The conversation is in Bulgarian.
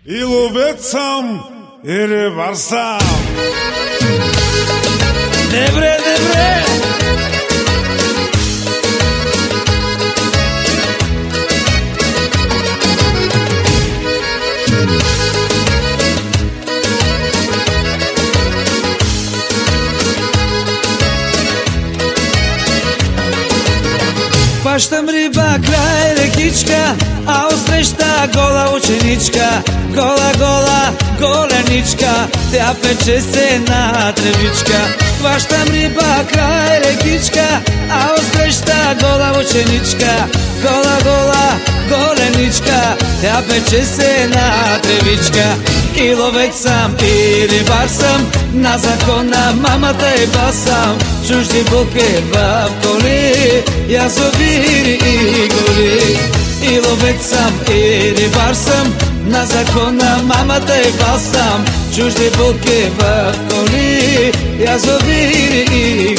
И ловец съм, и рибар съм. Добре, добре. Хващам риба край рекичка, а отсреща гола ученичка. Гола, гола, голеничка, тя пече се на тревичка. Хващам риба край рекичка, а отсреща гола ученичка. Гола, гола, голеничка, тя пече се на тревичка. И ловец съм, и рибар съм, на закона мамата и басам. Чужди булки в коли, язовири и гори. И ловец съм, и рибар съм, на закона мамата и басам. Чужди булки в коли, язовири и